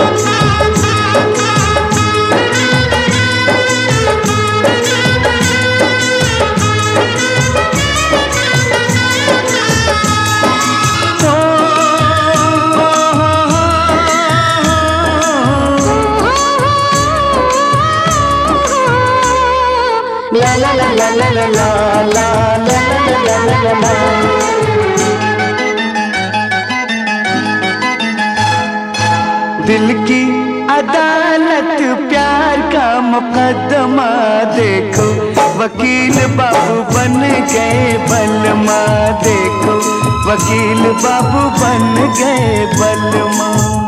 ला ला ला ला ला ला ला ला ला ला ला। दिल की अदालत प्यार का मुकदमा देखो, वकील बाबू बन गए बलमा। देखो वकील बाबू बन गए बलमा।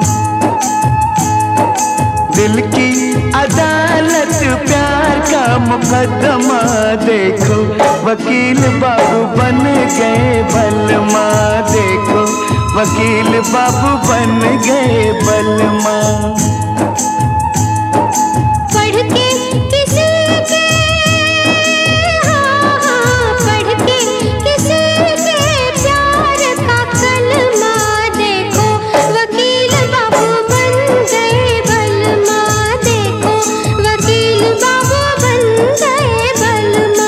दिल की अदालत प्यार का मुकदमा देखो, वकील बाबू बन गए बलमा। देखो वकील बाबू बन गए बलमा। पढ़ के किसी के पढ़ के किसी के प्यार का कलमा देखो, वकील बाबू बन गए बलमा। देखो वकील बाबू बन गए बलमा।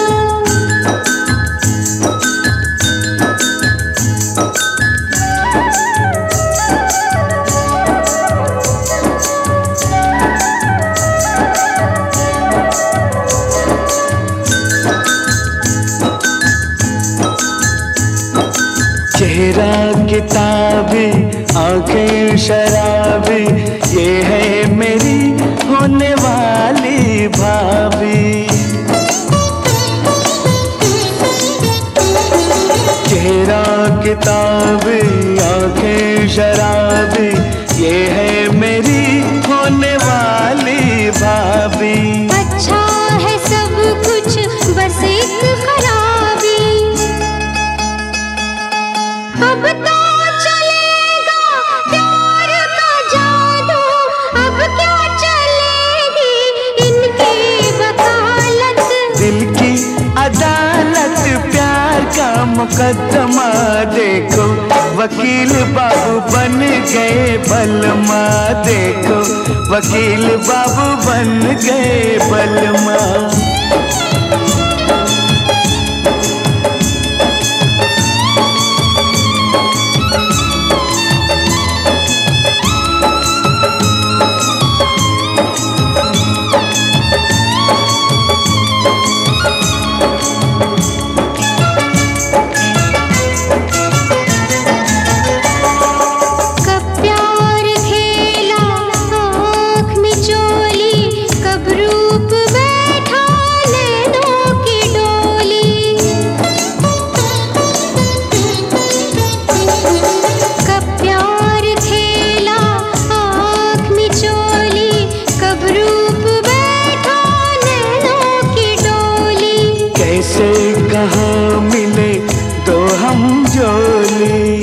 चेहरा किताबी आंखें शराबी, ये है मेरी होने वाली भाभी। चेहरा किताबी आंखें शराबी, ये है मेरी होने वाली भाभी। अच्छा है सब कुछ बस एक खराबी। अब तो चलेगा प्यार का जादू, अब क्या चलेगी इनकी वकालत। दिल की अदालत प्यार का मुकदमा देखो, वकील बाबू बन गए बलमा। देखो वकील बाबू बन गए बलमा। कैसे कहाँ मिले दो हम जोली,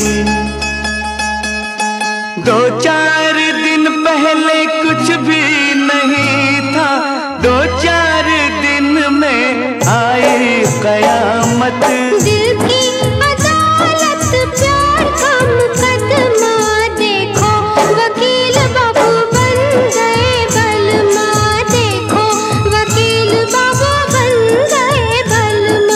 दो चार दिन पहले कुछ भी नहीं था, दो चार दिन में आई कयामत। दिल की अदालत प्यार का मुकदमा देखो, वकील बाबू बन गए बलमा। देखो वकील बाबू बन गए बलमा।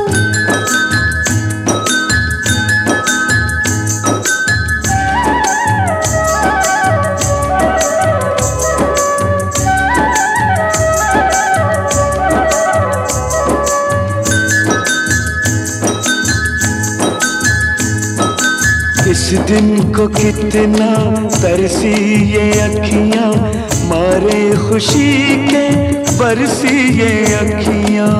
इस दिन को कितना तरसी ये अखियां, मारे खुशी के बरसी ये अखियां।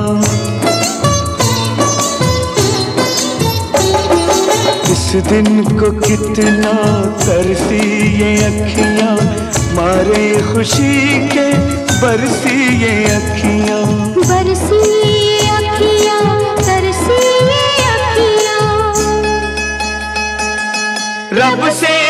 इस दिन को कितना तरसी ये अखियां, मारे खुशी के बरसी ये अखियां। बरसी ये अखियां, तरसी ये अखियां। रब से